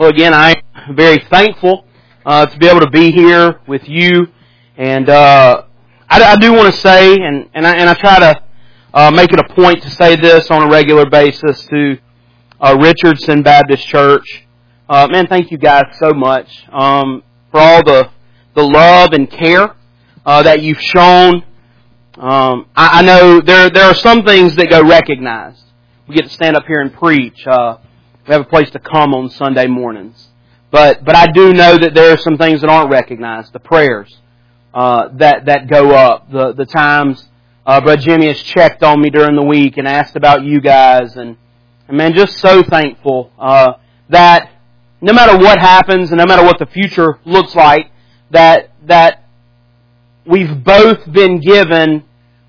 Well, again, I am very thankful to be able to be here with you, and I do want to say, and I try to make it a point to say this on a regular basis to Richardson Baptist Church. Man, thank you guys so much for all the love and care that you've shown. I know there are some things that go recognized. We get to stand up here and preach. We have a place to come on Sunday mornings. But I do know that there are some things that aren't recognized. The prayers that go up. The times Brother Jimmy has checked on me during the week and asked about you guys. And man, just so thankful that no matter what happens and no matter what the future looks like, that we've both been given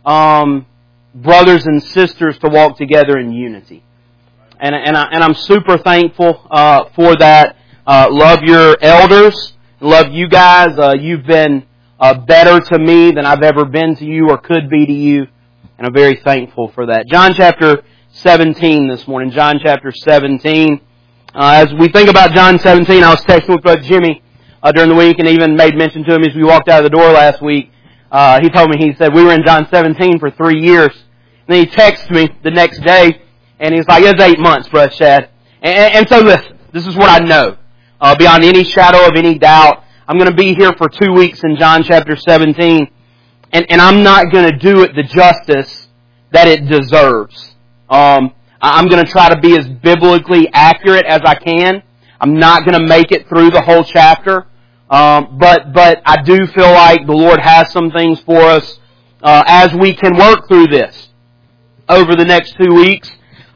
brothers and sisters to walk together in unity. And I'm super thankful for that. Love your elders. Love you guys. You've been better to me than I've ever been to you or could be to you. And I'm very thankful for that. John chapter 17 this morning. John chapter 17. As we think about John 17, I was texting with Brother Jimmy during the week and even made mention to him as we walked out of the door last week. He told me, he said, we were in John 17 for 3 years. And then he texted me the next day. And he's like, it's 8 months, Brother Chad. And so listen, this is what I know. Beyond any shadow of any doubt, I'm going to be here for 2 weeks in John chapter 17. And I'm not going to do it the justice that it deserves. I'm going to try to be as biblically accurate as I can. I'm not going to make it through the whole chapter. But I do feel like the Lord has some things for us as we can work through this over the next 2 weeks.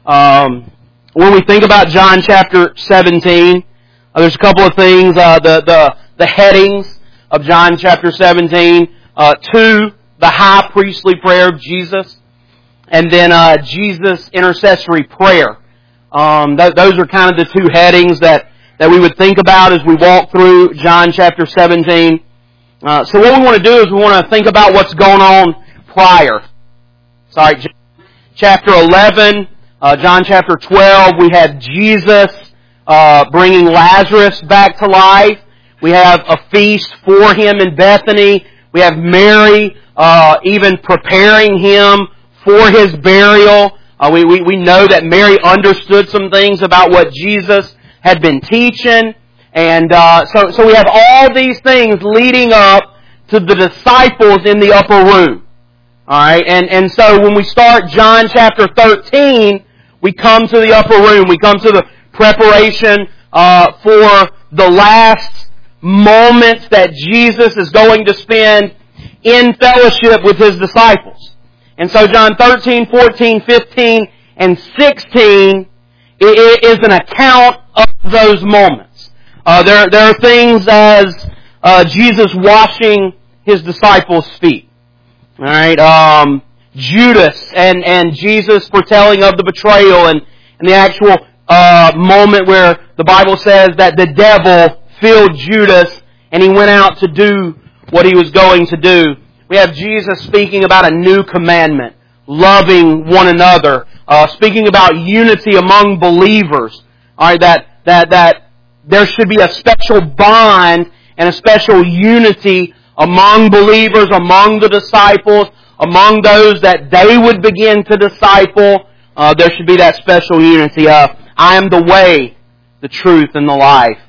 When we think about John chapter 17, there's a couple of things. The headings of John chapter 17. 2, the high priestly prayer of Jesus. And then Jesus' intercessory prayer. Those are kind of the two headings that we would think about as we walk through John chapter 17. So what we want to do is we want to think about what's going on prior. Sorry, chapter 11, John chapter 12, we have Jesus bringing Lazarus back to life. We have a feast for him in Bethany. We have Mary even preparing him for his burial. We know that Mary understood some things about what Jesus had been teaching. And so we have all these things leading up to the disciples in the upper room. Alright, and so when we start John chapter 13, we come to the upper room. We come to the preparation for the last moments that Jesus is going to spend in fellowship with His disciples. And so John 13, 14, 15, and 16 is an account of those moments. There are things as Jesus washing His disciples' feet. Alright, Judas and Jesus foretelling of the betrayal and the actual moment where the Bible says that the devil filled Judas and he went out to do what he was going to do. We have Jesus speaking about a new commandment, loving one another, speaking about unity among believers. Alright, that there should be a special bond and a special unity among believers, among the disciples, among those that they would begin to disciple. There should be that special unity. I am the way, the truth, and the life.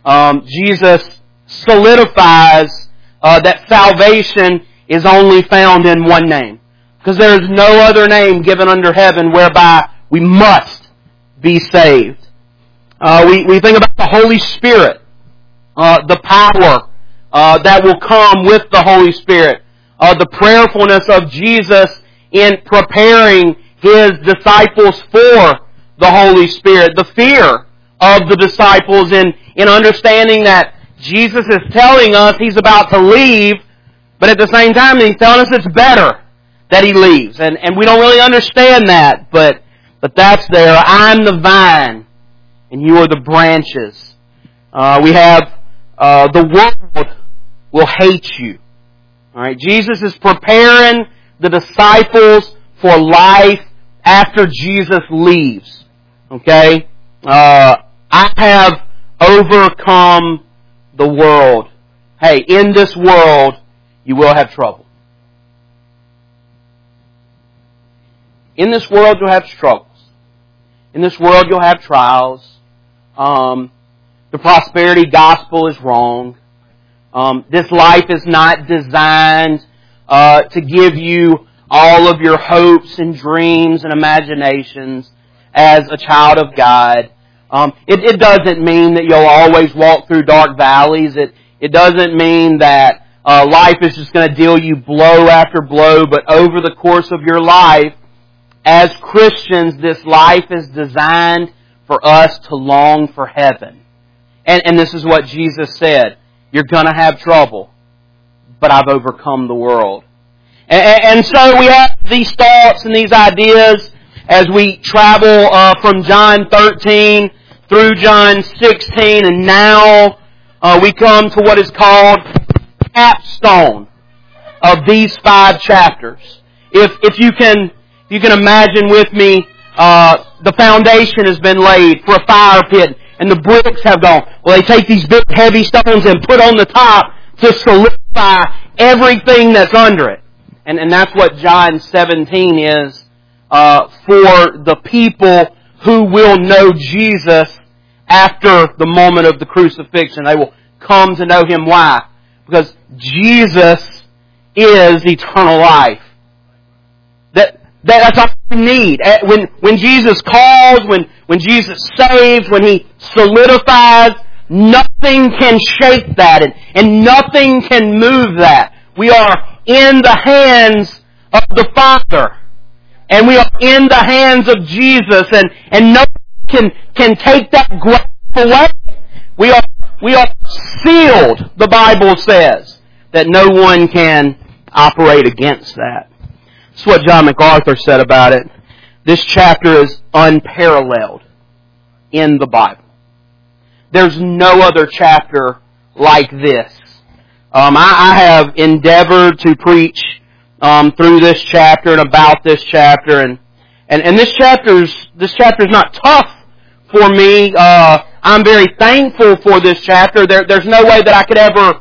Jesus solidifies that salvation is only found in one name. Because there is no other name given under heaven whereby we must be saved. We think about the Holy Spirit, the power that will come with the Holy Spirit. The prayerfulness of Jesus in preparing His disciples for the Holy Spirit. The fear of the disciples in understanding that Jesus is telling us He's about to leave, but at the same time He's telling us it's better that He leaves. And we don't really understand that, but that's there. I'm the vine, and you are the branches. We have the world will hate you. Alright, Jesus is preparing the disciples for life after Jesus leaves. Okay? I have overcome the world. Hey, in this world, you will have trouble. In this world, you'll have struggles. In this world, you'll have trials. The prosperity gospel is wrong. This life is not designed to give you all of your hopes and dreams and imaginations as a child of God. It doesn't mean that you'll always walk through dark valleys. It doesn't mean that life is just going to deal you blow after blow, but over the course of your life, as Christians, this life is designed for us to long for heaven. And this is what Jesus said. You're going to have trouble, but I've overcome the world. And so we have these thoughts and these ideas as we travel from John 13 through John 16, and now we come to what is called the capstone of these 5 chapters. If you can imagine with me, the foundation has been laid for a fire pit, and the bricks have gone. Well, they take these big heavy stones and put on the top to solidify everything that's under it. And that's what John 17 is for the people who will know Jesus after the moment of the crucifixion. They will come to know Him. Why? Because Jesus is eternal life. That's all we need. When Jesus calls, when Jesus saves, when He solidifies, nothing can shake that and nothing can move that. We are in the hands of the Father. And we are in the hands of Jesus, and no one can take that grasp away. We are sealed, the Bible says, that no one can operate against that. That's what John MacArthur said about it. This chapter is unparalleled in the Bible. There's no other chapter like this. I have endeavored to preach through this chapter and about this chapter, and this chapter's not tough for me. I'm very thankful for this chapter. There's no way that I could ever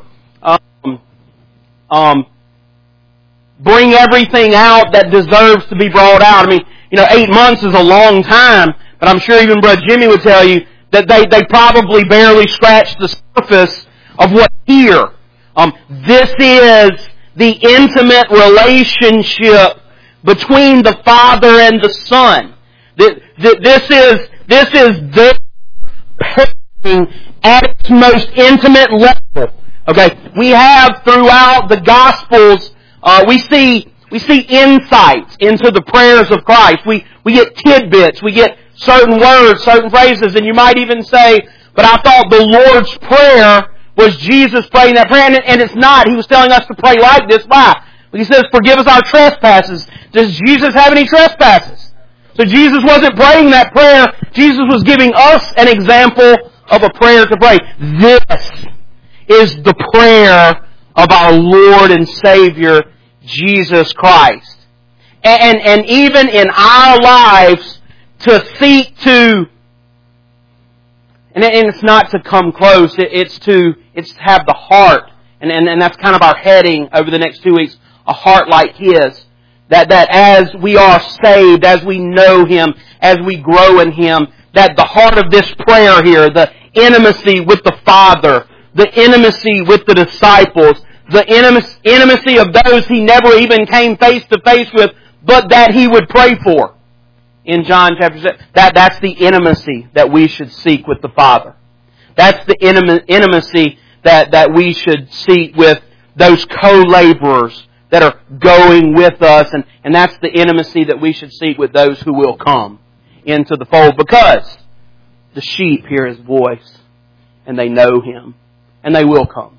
bring everything out that deserves to be brought out. I mean, 8 months is a long time, but I'm sure even Brother Jimmy would tell you that they probably barely scratched the surface of what's here. This is the intimate relationship between the Father and the Son. This is their parenting at its most intimate level. Okay, we have throughout the Gospels, we see insights into the prayers of Christ. We get tidbits, we get certain words, certain phrases, and you might even say, but I thought the Lord's Prayer was Jesus praying that prayer, and it's not. He was telling us to pray like this. Why? He says, forgive us our trespasses. Does Jesus have any trespasses? So Jesus wasn't praying that prayer. Jesus was giving us an example of a prayer to pray. This is the prayer of our Lord and Savior, Jesus Christ. And even in our lives, to seek to, and it's not to come close, it's to have the heart, and that's kind of our heading over the next 2 weeks, a heart like His. That as we are saved, as we know Him, as we grow in Him, that the heart of this prayer here, the intimacy with the Father, the intimacy with the disciples, the intimacy of those He never even came face to face with, but that He would pray for. In John chapter 6, that's the intimacy that we should seek with the Father. That's the intimacy that we should seek with those co-laborers that are going with us, and that's the intimacy that we should seek with those who will come into the fold, because the sheep hear His voice and they know Him, and they will come.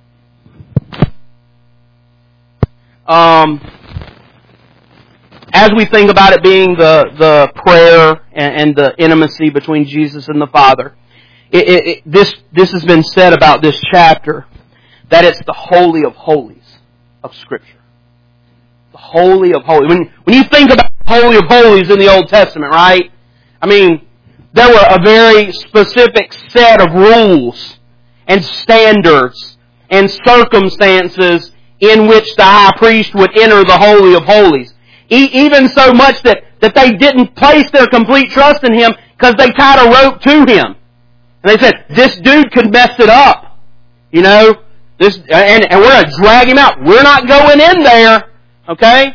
As we think about it being the prayer and the intimacy between Jesus and the Father, this has been said about this chapter, that it's the Holy of Holies of Scripture. The Holy of Holies. When you think about the Holy of Holies in the Old Testament, right? I mean, there were a very specific set of rules and standards and circumstances in which the high priest would enter the Holy of Holies. Even so much that they didn't place their complete trust in Him because they tied a rope to Him. And they said, this dude could mess it up. You know, and we're going to drag Him out. We're not going in there. Okay?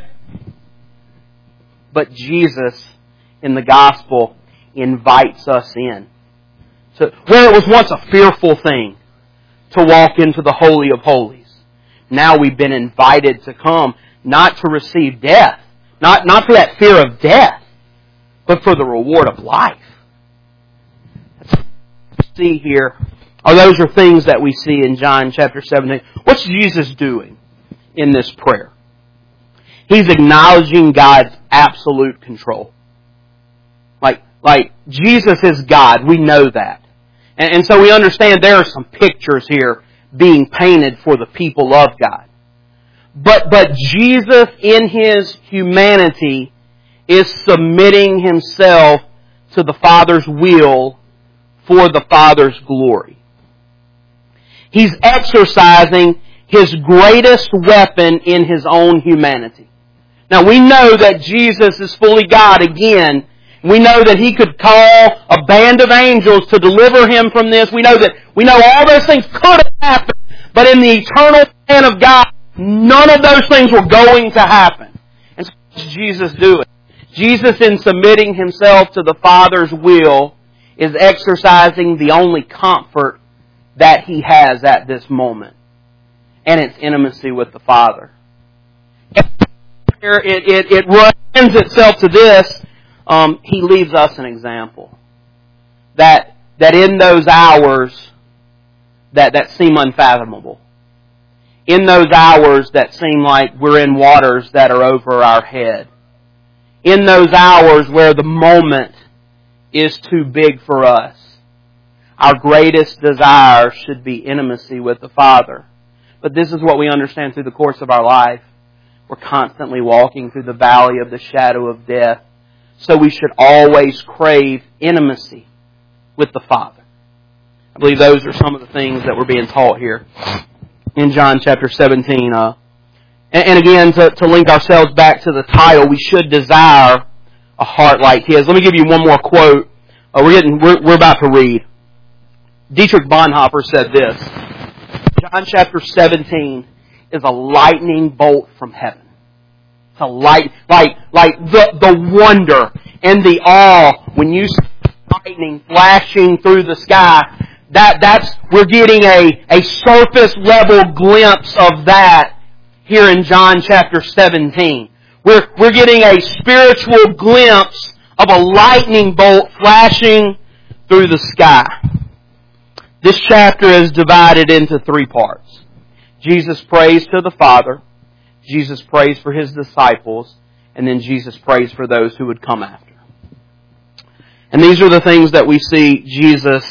But Jesus, in the Gospel, invites us in. So, where it was once a fearful thing to walk into the Holy of Holies, now we've been invited to come, not to receive death, not for that fear of death, but for the reward of life. Let's see here. Those are things that we see in John chapter 17. What's Jesus doing in this prayer? He's acknowledging God's absolute control. Like Jesus is God. We know that. And so we understand there are some pictures here being painted for the people of God. But Jesus in His humanity is submitting Himself to the Father's will for the Father's glory. He's exercising His greatest weapon in His own humanity. Now we know that Jesus is fully God again. We know that He could call a band of angels to deliver Him from this. We know all those things could have happened. But in the eternal plan of God, none of those things were going to happen. And so what's Jesus doing? Jesus, in submitting Himself to the Father's will, is exercising the only comfort that He has at this moment. And it's intimacy with the Father. It lends itself to this. He leaves us an example. That in those hours that seem unfathomable, in those hours that seem like we're in waters that are over our head, in those hours where the moment is too big for us, our greatest desire should be intimacy with the Father. But this is what we understand through the course of our life. We're constantly walking through the valley of the shadow of death. So we should always crave intimacy with the Father. I believe those are some of the things that we're being taught here in John chapter 17. And again, to link ourselves back to the title, we should desire a heart like His. Let me give you one more quote. We're about to read. Dietrich Bonhoeffer said this: John chapter 17 is a lightning bolt from heaven. It's a light, like the wonder and the awe when you see lightning flashing through the sky. We're getting a surface level glimpse of that here in John chapter 17. We're getting a spiritual glimpse of a lightning bolt flashing through the sky. This chapter is divided into 3 parts. Jesus prays to the Father, Jesus prays for His disciples, and then Jesus prays for those who would come after. And these are the things that we see Jesus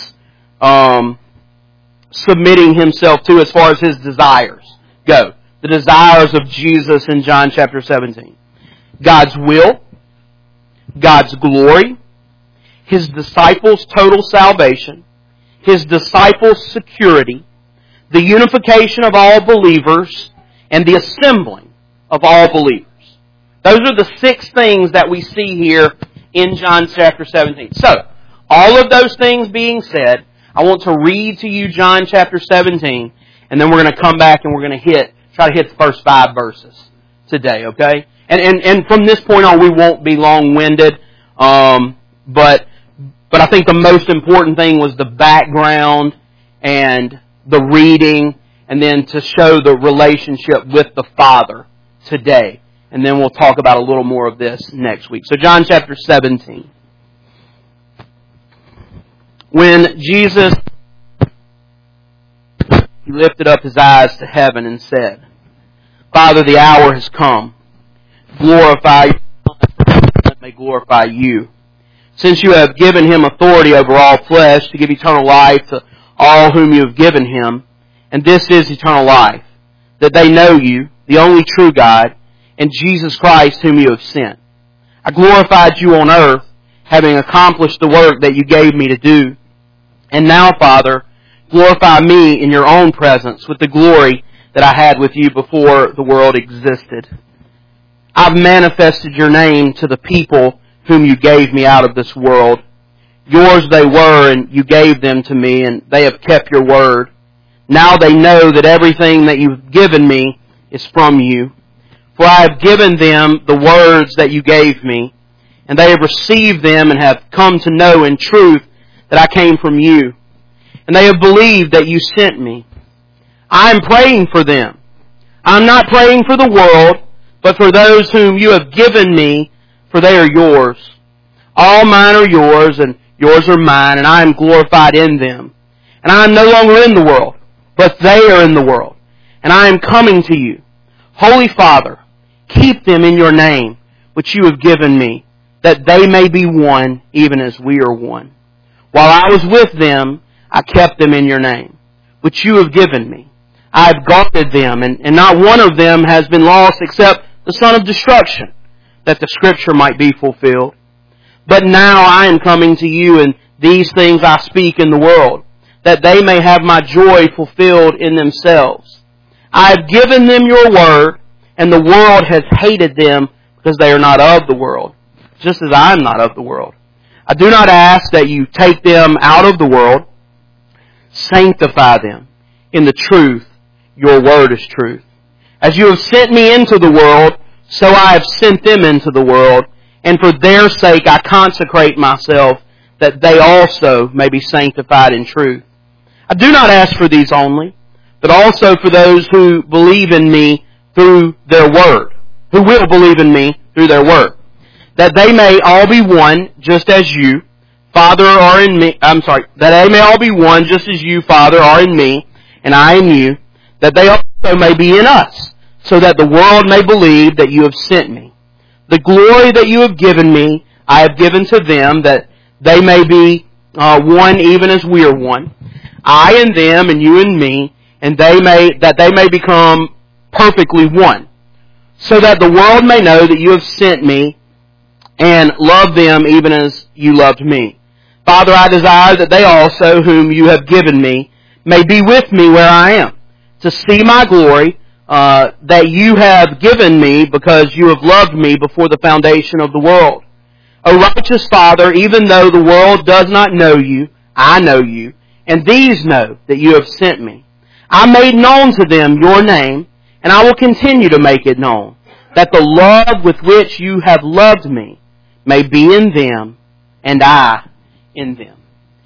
submitting Himself to as far as His desires go. The desires of Jesus in John chapter 17. God's will, God's glory, His disciples' total salvation, His disciples' security, the unification of all believers, and the assembling of all believers. Those are the 6 things that we see here in John chapter 17. So, all of those things being said, I want to read to you John chapter 17, and then we're going to come back and we're going to try to hit the first 5 verses today, okay? And from this point on, we won't be long-winded, but I think the most important thing was the background and the reading, and then to show the relationship with the Father today. And then we'll talk about a little more of this next week. So John chapter 17. When Jesus He lifted up His eyes to heaven and said, Father, the hour has come. Glorify your Son, that may glorify you. Since you have given Him authority over all flesh to give eternal life to all whom you have given Him, and this is eternal life, that they know you, the only true God, and Jesus Christ whom you have sent. I glorified you on earth, having accomplished the work that you gave me to do. And now, Father, glorify me in your own presence with the glory that I had with you before the world existed. I've manifested your name to the people whom you gave me out of this world. Yours they were, and you gave them to me, and they have kept your word. Now they know that everything that you've given me is from you. For I have given them the words that you gave me, and they have received them and have come to know in truth that I came from you. And they have believed that you sent me. I am praying for them. I am not praying for the world, but for those whom you have given me, for they are yours. All mine are yours, and yours are mine, and I am glorified in them. And I am no longer in the world, but they are in the world, and I am coming to you. Holy Father, keep them in your name, which you have given me, that they may be one, even as we are one. While I was with them, I kept them in your name, which you have given me. I have guarded them, and not one of them has been lost except the son of destruction, that the scripture might be fulfilled. But now I am coming to you, and these things I speak in the world, that they may have my joy fulfilled in themselves. I have given them your word, and the world has hated them because they are not of the world, just as I am not of the world. I do not ask that you take them out of the world. Sanctify them in the truth. Your word is truth. As you have sent me into the world, so I have sent them into the world, and for their sake I consecrate myself, that they also may be sanctified in truth. I do not ask for these only, but also for those who believe in me through their word, who will believe in me through their word, that they may all be one, just as you, Father, are in me. That they may all be one, just as you, Father, are in me, and I in you, that they also may be in us, so that the world may believe that you have sent me. The glory that you have given me, I have given to them, that they may be one, even as we are one. I in them, and you in me, and that they may become perfectly one, so that the world may know that you have sent me, and love them even as you loved me. Father, I desire that they also, whom you have given me, may be with me where I am, to see my glory that you have given me, because you have loved me before the foundation of the world. O righteous Father, even though the world does not know you, I know you, and these know that you have sent me. I made known to them your name, and I will continue to make it known, that the love with which you have loved me may be in them, and I in them.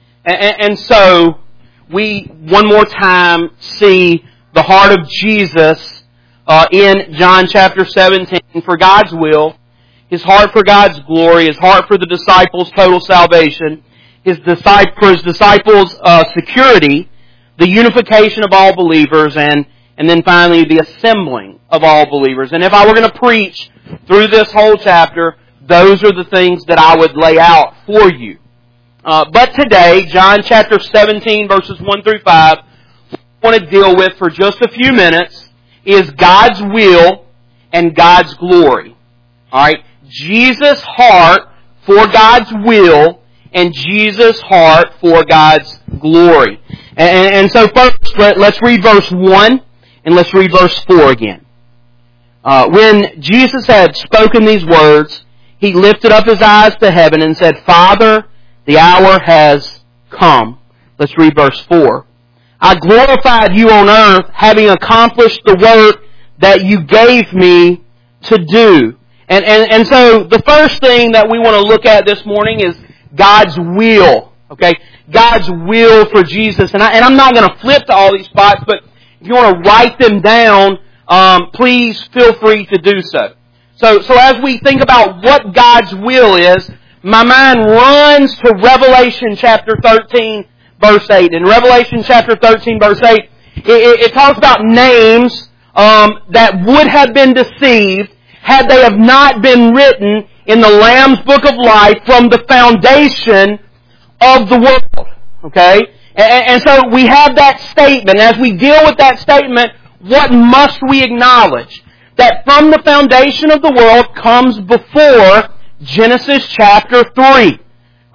And so, we one more time see the heart of Jesus in John chapter 17 for God's will, His heart for God's glory, His heart for the disciples' total salvation, His disciples' security, the unification of all believers, and then finally the assembling of all believers. And if I were going to preach through this whole chapter, those are the things that I would lay out for you. But today, John chapter 17, verses 1 through 5, what I want to deal with for just a few minutes is God's will and God's glory. Alright? Jesus' heart for God's will and Jesus' heart for God's glory. And so first, let's read verse 1 and let's read verse 4 again. When Jesus had spoken these words, He lifted up His eyes to heaven and said, Father, the hour has come. Let's read verse 4. I glorified you on earth, having accomplished the work that you gave me to do. And so the first thing that we want to look at this morning is God's will. Okay? God's will for Jesus. And I'm not going to flip to all these spots, but if you want to write them down, please feel free to do so. So as we think about what God's will is, my mind runs to Revelation chapter 13, verse 8. In Revelation chapter 13, verse 8, it talks about names that would have been deceived had they have not been written in the Lamb's Book of Life from the foundation of the world. Okay? And so we have that statement. As we deal with that statement, what must we acknowledge? That from the foundation of the world comes before Genesis chapter 3.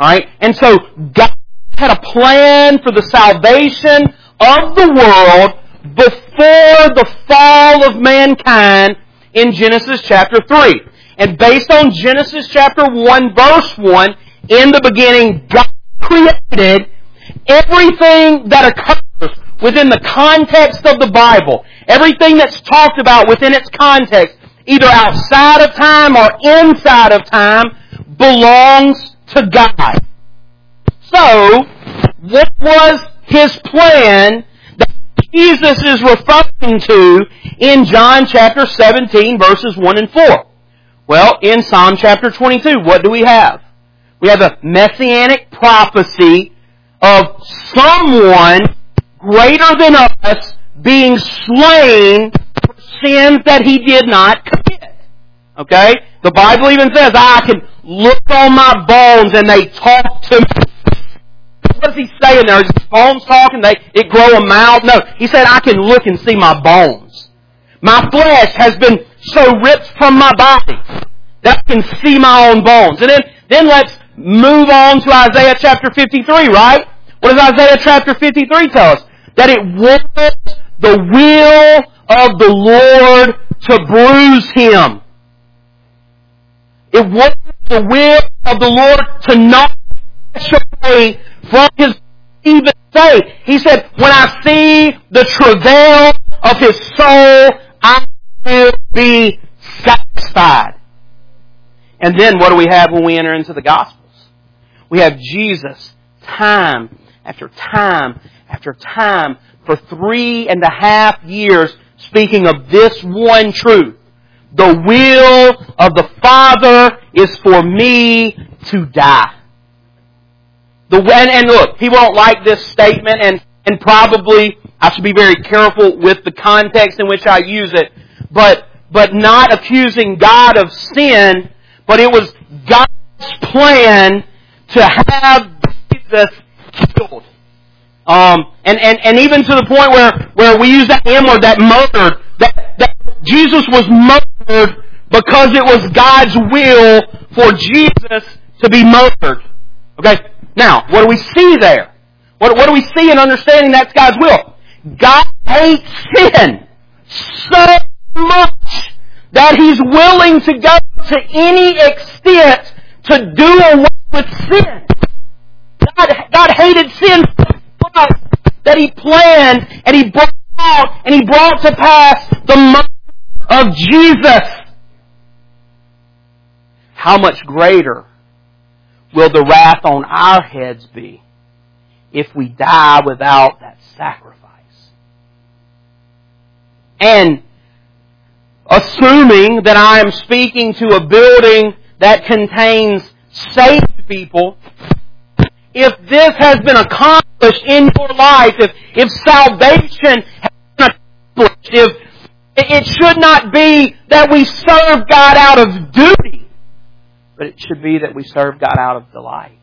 Alright? And so God had a plan for the salvation of the world before the fall of mankind in Genesis chapter 3. And based on Genesis chapter 1 verse 1, in the beginning God created everything that occurs within the context of the Bible. Everything that's talked about within its context, either outside of time or inside of time, belongs to God. So, what was His plan that Jesus is referring to in John chapter 17 verses 1 and 4? Well, in Psalm chapter 22, what do we have? We have a messianic prophecy of someone greater than us being slain for sins that He did not commit. Okay? The Bible even says, I can look on my bones and they talk to me. What does He say in there? Is His bones talking? It grow a mouth? No. He said, I can look and see my bones. My flesh has been so ripped from my body that I can see my own bones. And then let's move on to Isaiah chapter 53, right? What does Isaiah chapter 53 tell us? That it was the will of the Lord to bruise Him. It was the will of the Lord to not take away from His even faith. He said, when I see the travail of His soul, I will be satisfied. And then what do we have when we enter into the Gospels? We have Jesus time after time after time for 3.5 years speaking of this one truth. The will of the Father is for me to die. And look, people don't like this statement, and probably I should be very careful with the context in which I use it, but not accusing God of sin, but it was God's plan to have Jesus killed. And even to the point where we use that M word, that murdered, that Jesus was murdered because it was God's will for Jesus to be murdered. Okay? Now, what do we see there? What do we see in understanding that's God's will? God hates sin so much that He's willing to go to any extent to do away with sin. God hated sin so much that He planned and He brought out and He brought to pass the murder of Jesus. How much greater will the wrath on our heads be if we die without that sacrifice? And assuming that I am speaking to a building that contains saved people, if this has been accomplished in your life, if salvation has been accomplished, if it should not be that we serve God out of duty, but it should be that we serve God out of delight.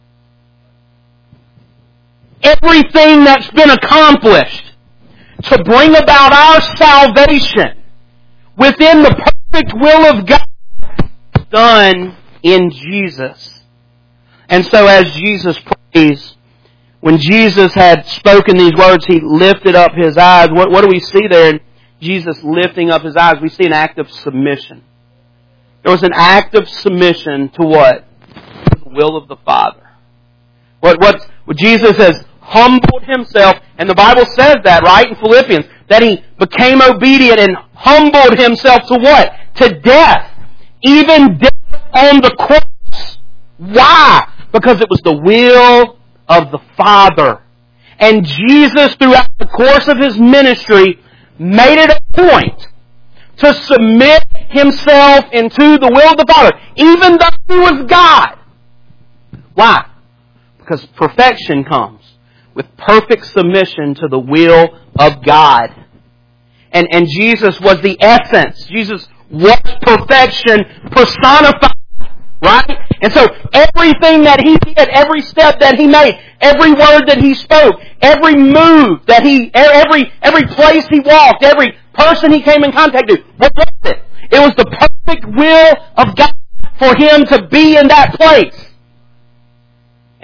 Everything that's been accomplished to bring about our salvation within the perfect will of God is done in Jesus. And so as Jesus prays, when Jesus had spoken these words, He lifted up His eyes. What do we see there in Jesus lifting up His eyes? We see an act of submission. There was an act of submission to what? The will of the Father. What Jesus has humbled Himself, and the Bible says that, right, in Philippians, that He became obedient and humbled Himself to what? To death. Even death on the cross. Why? Because it was the will of the Father. And Jesus, throughout the course of His ministry, made it a point to submit Himself into the will of the Father, even though He was God. Why? Because perfection comes with perfect submission to the will of God. And Jesus was the essence. Jesus was perfection personified. Right? And so everything that He did, every step that He made, every word that He spoke, every move that every place He walked, every person He came in contact with, what was it? It was the perfect will of God for Him to be in that place.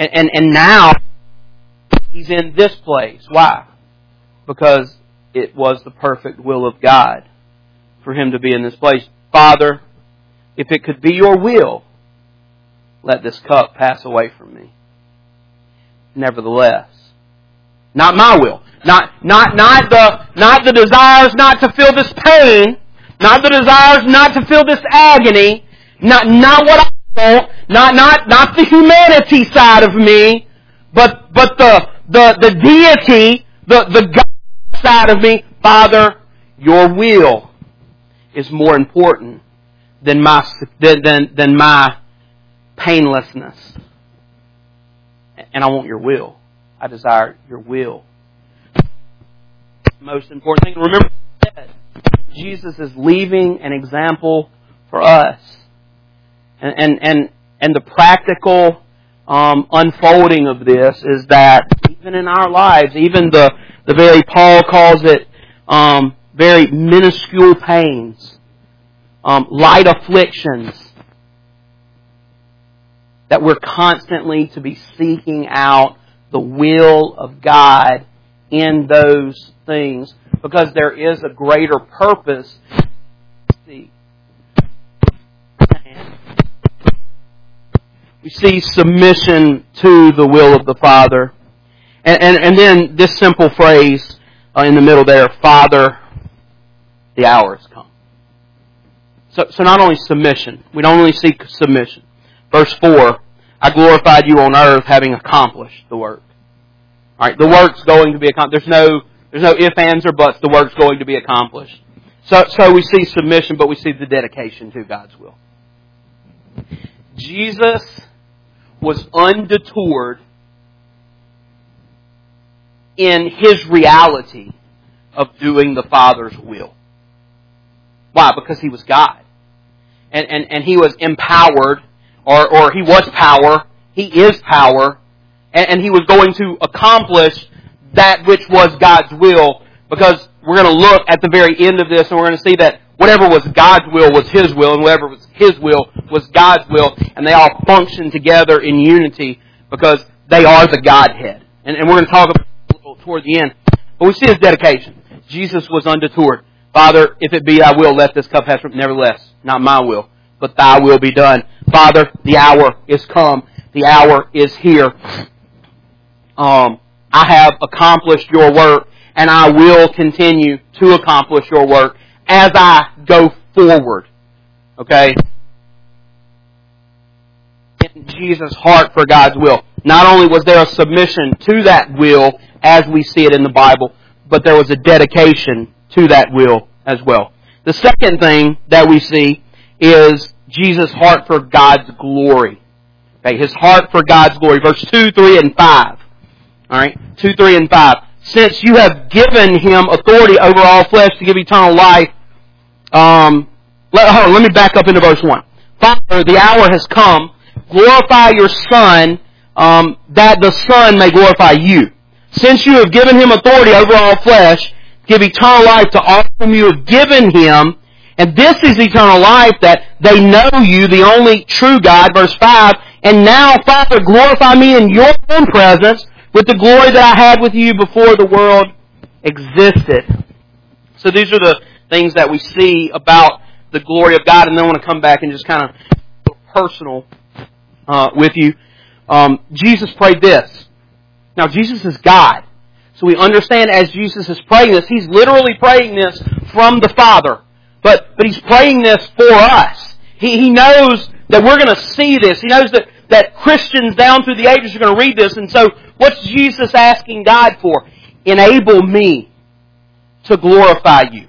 And now He's in this place. Why? Because it was the perfect will of God for Him to be in this place. Father, if it could be Your will, let this cup pass away from me. Nevertheless, not my will. Not the desires not to feel this pain. Not the desires not to feel this agony. Not what I want. Not the humanity side of me. But the deity, the God side of me. Father, Your will is more important than my painlessness. And I want Your will. I desire Your will. The most important thing. Remember, Jesus is leaving an example for us. And the practical unfolding of this is that even in our lives, even the very, Paul calls it very minuscule pains, light afflictions, that we're constantly to be seeking out the will of God in those things, because there is a greater purpose. We see submission to the will of the Father. And then this simple phrase in the middle there, Father, the hour has come. So not only submission, we don't only seek submission. Verse 4, I glorified You on earth, having accomplished the work. All right, the work's going to be accomplished. There's no ifs, ands, or buts. The work's going to be accomplished. So we see submission, but we see the dedication to God's will. Jesus was undetoured in His reality of doing the Father's will. Why? Because He was God. And He was empowered, or He was power. He is power. And He was going to accomplish that which was God's will. Because we're going to look at the very end of this and we're going to see that whatever was God's will was His will, and whatever was His will was God's will. And they all function together in unity because they are the Godhead. And we're going to talk about it a little toward the end. But we see His dedication. Jesus was undetoured. Father, if it be Thy will, let this cup pass from me. Nevertheless, not my will, but Thy will be done. Father, the hour is come. The hour is here. I have accomplished Your work, and I will continue to accomplish Your work as I go forward. Okay? In Jesus' heart for God's will. Not only was there a submission to that will as we see it in the Bible, but there was a dedication to that will as well. The second thing that we see is Jesus' heart for God's glory. Okay, His heart for God's glory. Verse 2, 3, and 5. Alright, 2, 3, and 5. Since You have given Him authority over all flesh to give eternal life. Let me back up into verse 1. Father, the hour has come. Glorify Your Son, that the Son may glorify You. Since You have given Him authority over all flesh, give eternal life to all whom You have given Him. And this is eternal life, that they know You, the only true God. Verse 5. And now, Father, glorify Me in Your own presence with the glory that I had with You before the world existed. So these are the things that we see about the glory of God. And then I want to come back and just kind of be personal with you. Jesus prayed this. Now, Jesus is God. So we understand as Jesus is praying this, He's literally praying this from the Father. But He's praying this for us. He knows that we're going to see this. He knows that Christians down through the ages are going to read this. And so what's Jesus asking God for? Enable me to glorify You.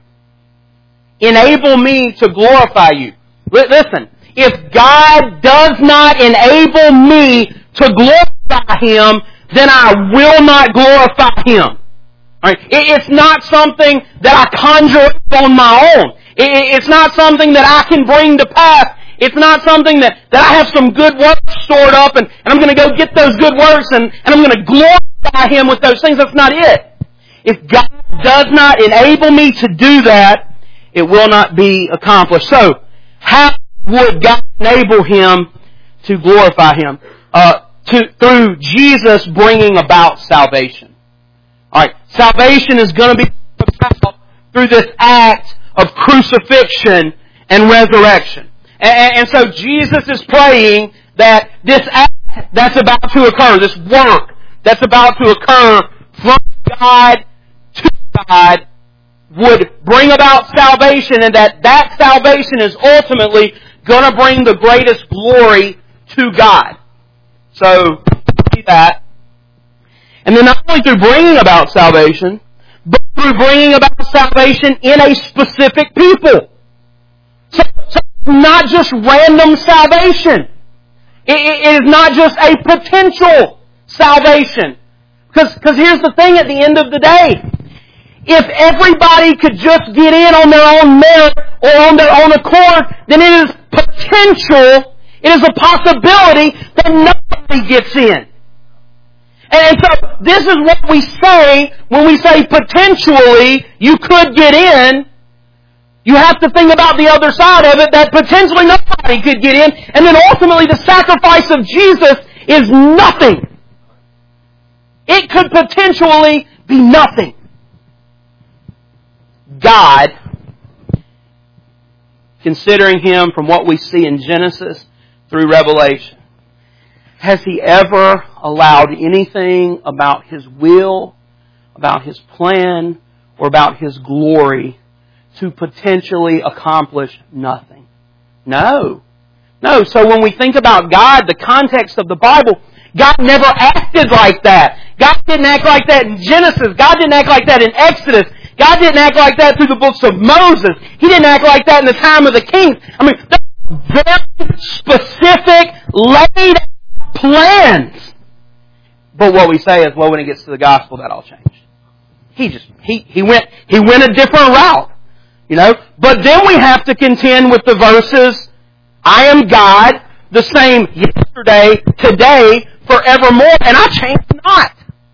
Enable me to glorify You. Listen, if God does not enable me to glorify Him, then I will not glorify Him. Right? It's not something that I conjure up on my own. It's not something that I can bring to pass. It's not something that I have some good works stored up and I'm going to go get those good works and I'm going to glorify Him with those things. That's not it. If God does not enable me to do that, it will not be accomplished. So, how would God enable Him to glorify Him? through Jesus bringing about salvation. Alright, salvation is going to be about through this act of crucifixion and resurrection. And so Jesus is praying that this act that's about to occur, this work that's about to occur from God to God, would bring about salvation, and that salvation is ultimately going to bring the greatest glory to God. So, see that. And then not only through bringing about salvation, but through bringing about salvation in a specific people. So not just random salvation. It is not just a potential salvation. Because here's the thing at the end of the day. If everybody could just get in on their own merit or on their own accord, then it is potential, it is a possibility that nobody gets in. And so this is what we say when we say potentially you could get in. You have to think about the other side of it, that potentially nobody could get in, and then ultimately the sacrifice of Jesus is nothing. It could potentially be nothing. God, considering Him from what we see in Genesis through Revelation, has He ever allowed anything about His will, about His plan, or about His glory to potentially accomplish nothing? No. No. So when we think about God, the context of the Bible, God never acted like that. God didn't act like that in Genesis. God didn't act like that in Exodus. God didn't act like that through the books of Moses. He didn't act like that in the time of the kings. I mean, very specific, laid out plans. But what we say is, well, when it gets to the gospel, that all changed. He went a different route. You know? But then we have to contend with the verses, I am God, the same yesterday, today, forevermore, and I change not.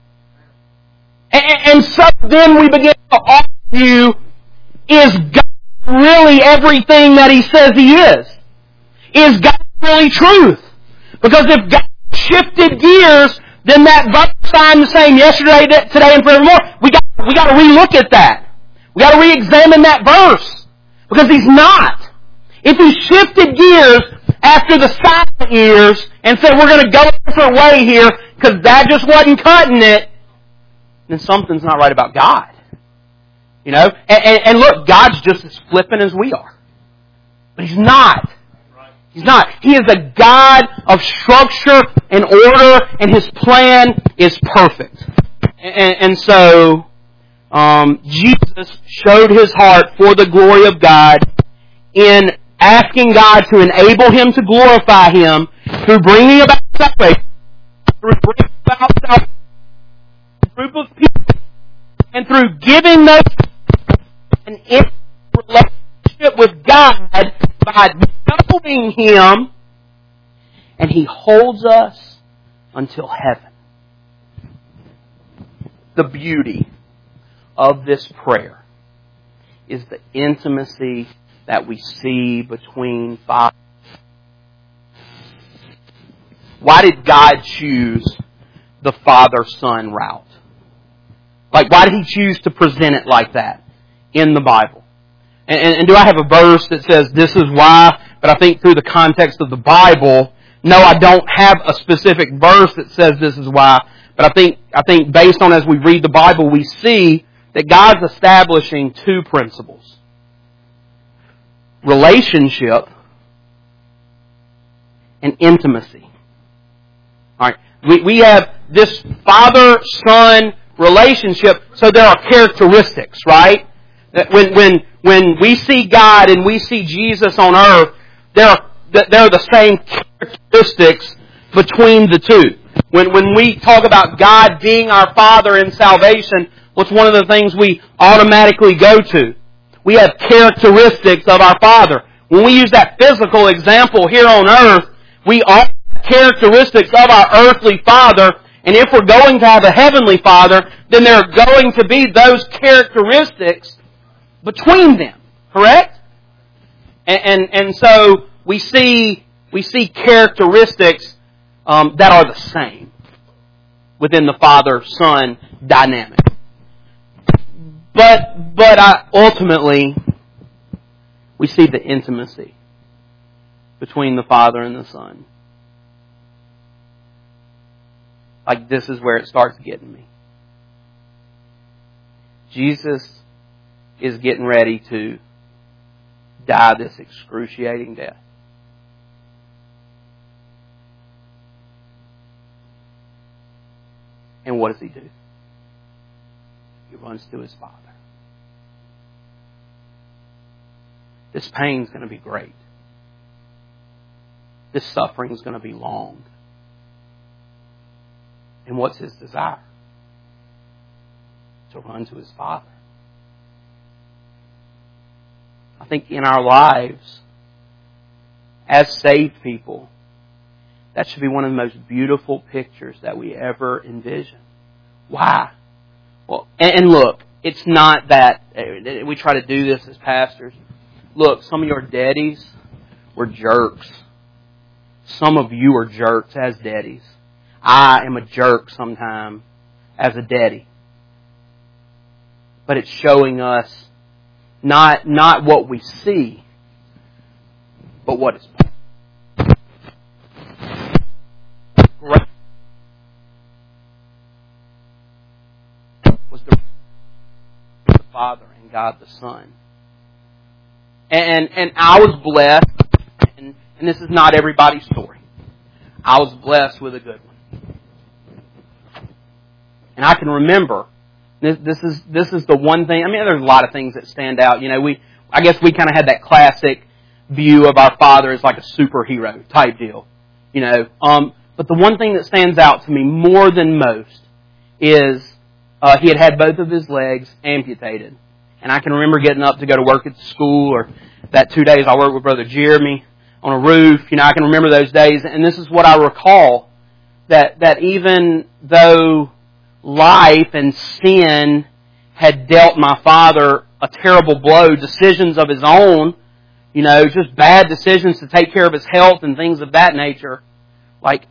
And so then we begin to argue, is God really everything that He says He is? Is God really truth? Because if God shifted gears, then that verse, I'm the same yesterday, today, and forevermore, we got to relook at that. We got to re-examine that verse. Because He's not. If He shifted gears after the silent years and said, we're going to go a different way here because that just wasn't cutting it, then something's not right about God. You know? And look, God's just as flippant as we are. But He's not. He's not. He is a God of structure and order, and His plan is perfect. And so, Jesus showed His heart for the glory of God in asking God to enable Him to glorify Him through bringing about salvation, through bringing about salvation, a group of people, and through giving those an intimate relationship with God by knowing Him, and He holds us until heaven. The beauty of this prayer is the intimacy that we see between Father. Why did God choose the Father-Son route? Like, why did He choose to present it like that in the Bible? And do I have a verse that says this is why? But I think through the context of the Bible, no, I don't have a specific verse that says this is why. But I think based on as we read the Bible, we see that God's establishing two principles. Relationship and intimacy. Alright, we have this Father-Son relationship, so there are characteristics, right? When we see God and we see Jesus on earth, there are the same characteristics between the two. When we talk about God being our Father in salvation, what's one of the things we automatically go to? We have characteristics of our Father. When we use that physical example here on earth, we all have characteristics of our earthly Father, and if we're going to have a heavenly Father, then there are going to be those characteristics between them. Correct? And so we see characteristics that are the same within the Father-Son dynamic. But ultimately, we see the intimacy between the Father and the Son. Like, this is where it starts getting me. Jesus is getting ready to die this excruciating death. And what does He do? He runs to His Father. This pain's going to be great. This suffering is going to be long. And what's His desire? To run to His Father. I think in our lives, as saved people, that should be one of the most beautiful pictures that we ever envision. Why? Well, and look, it's not that we try to do this as pastors. Look, some of your daddies were jerks. Some of you are jerks as daddies. I am a jerk sometime as a daddy. But it's showing us not what we see, but what is great was the Father and God the Son. And I was blessed, and this is not everybody's story. I was blessed with a good one. And I can remember, this is the one thing, I mean, there's a lot of things that stand out. You know, I guess we kind of had that classic view of our father as like a superhero type deal. You know, but the one thing that stands out to me more than most is he had both of his legs amputated. And I can remember getting up to go to work at the school, or that 2 days I worked with Brother Jeremy on a roof. You know, I can remember those days. And this is what I recall, that even though life and sin had dealt my father a terrible blow, decisions of his own, you know, just bad decisions to take care of his health and things of that nature. Like,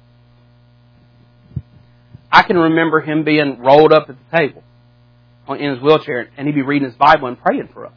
I can remember him being rolled up at the table in his wheelchair, and he'd be reading his Bible and praying for us.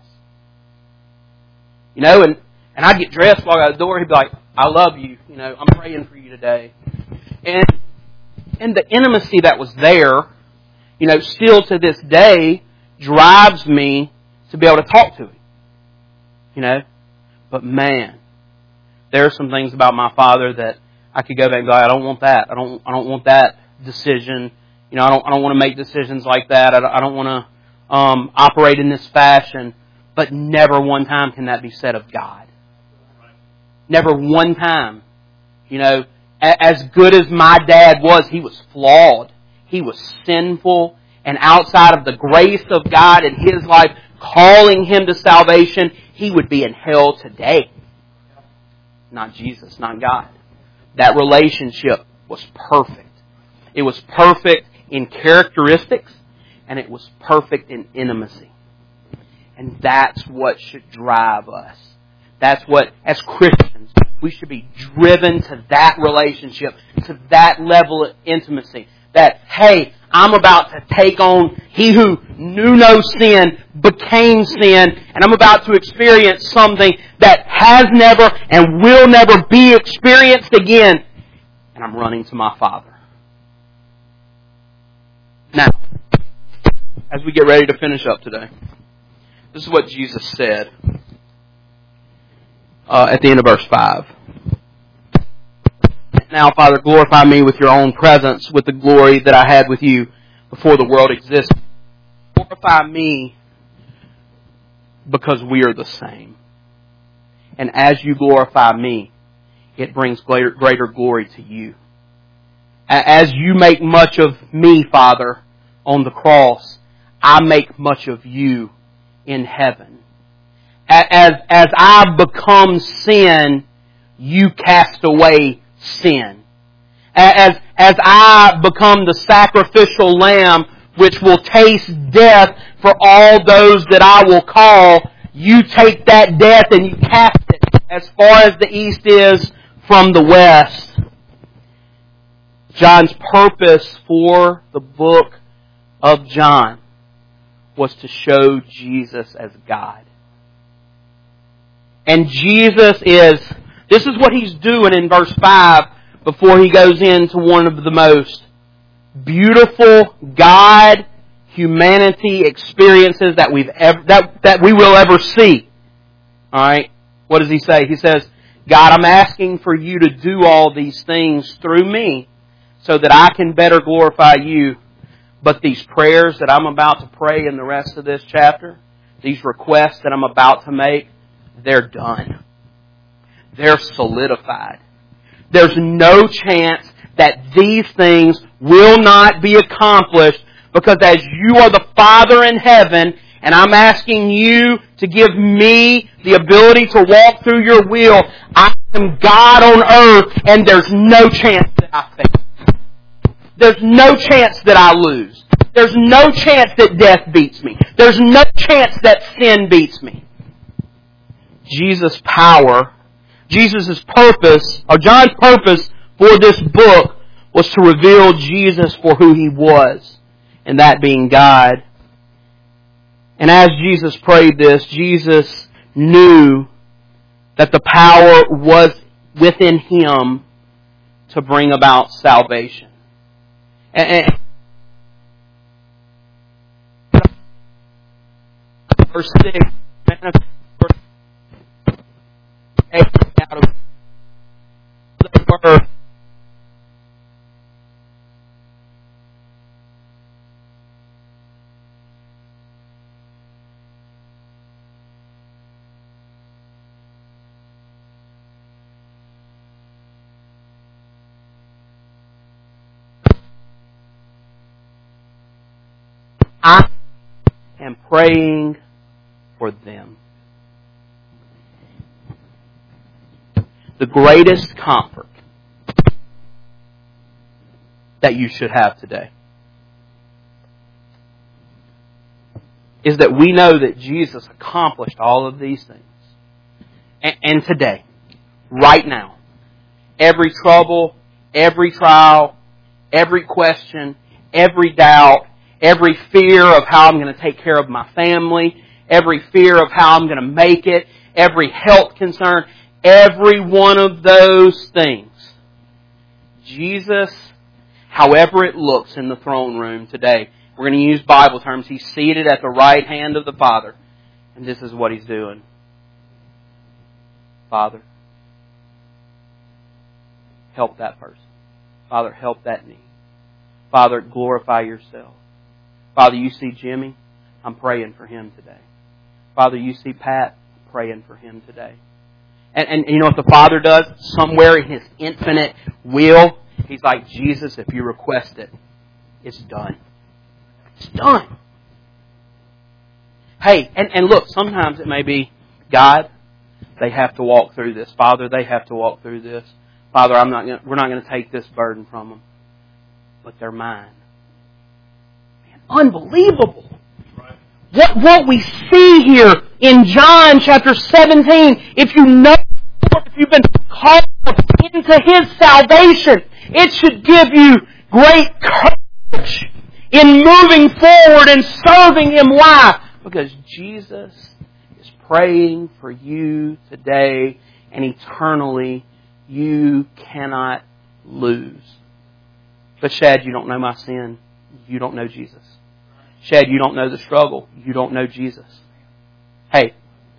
You know, and I'd get dressed, walk out the door, he'd be like, I love you, you know, I'm praying for you today. And the intimacy that was there, you know, still to this day, drives me to be able to talk to him. You know? But man, there are some things about my father that I could go back and go, I don't want that. I don't want that decision. You know, I don't want to make decisions like that. I don't want to operate in this fashion. But never one time can that be said of God. Never one time. You know, as good as my dad was, he was flawed. He was sinful. And outside of the grace of God in his life, calling him to salvation, he would be in hell today. Not Jesus, not God. That relationship was perfect. It was perfect in characteristics, and it was perfect in intimacy. And that's what should drive us. That's what, as Christians, we should be driven to that relationship, to that level of intimacy. That, hey, I'm about to take on He who knew no sin, became sin, and I'm about to experience something that has never and will never be experienced again. And I'm running to my Father. Now, as we get ready to finish up today, this is what Jesus said at the end of verse 5. Now, Father, glorify me with your own presence, with the glory that I had with you before the world existed. Glorify me because we are the same. And as you glorify me, it brings greater glory to you. As you make much of me, Father, on the cross, I make much of you in heaven. As I become sin, you cast away sin. As I become the sacrificial lamb which will taste death for all those that I will call, you take that death and you cast it. as far as the east is from the west. John's purpose for the book of John was to show Jesus as God. And this is what He's doing in verse 5 before He goes into one of the most beautiful God humanity experiences that we will ever see. Alright? What does He say? He says, God, I'm asking for You to do all these things through me so that I can better glorify You. But these prayers that I'm about to pray in the rest of this chapter, these requests that I'm about to make, they're done. They're solidified. There's no chance that these things will not be accomplished, because as You are the Father in heaven, and I'm asking You to give me the ability to walk through Your will, I am God on earth, and there's no chance that I fail. There's no chance that I lose. There's no chance that death beats me. There's no chance that sin beats me. Jesus' purpose, or John's purpose for this book was to reveal Jesus for who He was, and that being God. And as Jesus prayed this, Jesus knew that the power was within Him to bring about salvation. And verse 6, out of the Word. I am praying for them. The greatest comfort that you should have today is that we know that Jesus accomplished all of these things. And today, right now, every trouble, every trial, every question, every doubt, every fear of how I'm going to take care of my family, every fear of how I'm going to make it, every health concern, every one of those things, Jesus, however it looks in the throne room today, we're going to use Bible terms, He's seated at the right hand of the Father. And this is what He's doing. Father, help that person. Father, help that need. Father, glorify Yourself. Father, You see Jimmy, I'm praying for him today. Father, You see Pat, I'm praying for him today. And you know what the Father does? Somewhere in His infinite will, He's like, Jesus, if You request it, it's done. It's done. Hey, and look, sometimes it may be, God, they have to walk through this. Father, they have to walk through this. Father, we're not going to take this burden from them. But they're mine. Man, unbelievable. What we see here in John chapter 17, if you've been called into His salvation, it should give you great courage in moving forward and serving Him. Why? Because Jesus is praying for you today, and eternally you cannot lose. But Shad, you don't know my sin. You don't know Jesus. Shad, you don't know the struggle. You don't know Jesus. Hey,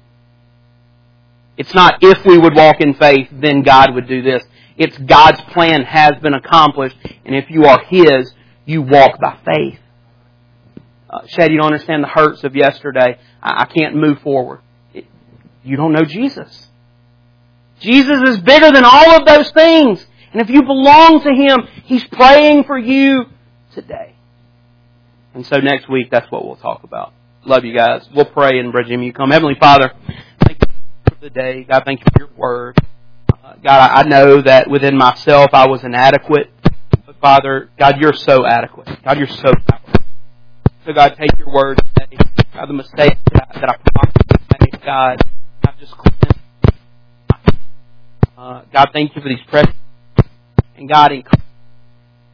it's not if we would walk in faith, then God would do this. It's God's plan has been accomplished, and if you are His, you walk by faith. Shad, you don't understand the hurts of yesterday. I can't move forward. You don't know Jesus. Jesus is bigger than all of those things. And if you belong to Him, He's praying for you today. And so next week, that's what we'll talk about. Love you guys. We'll pray, and Brother Jimmy, you come. Heavenly Father, thank You for the day. God, thank You for Your Word. God, I know that within myself I was inadequate. But Father, God, You're so adequate. God, You're so powerful. So God, take Your Word today. God, the mistakes that I probably made, God, just cleanse. God, thank You for these precious. And God,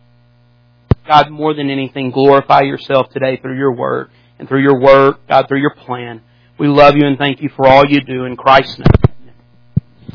God, more than anything, glorify yourself today through your word and through your work, God, through your plan. We love you and thank you for all you do in Christ's name.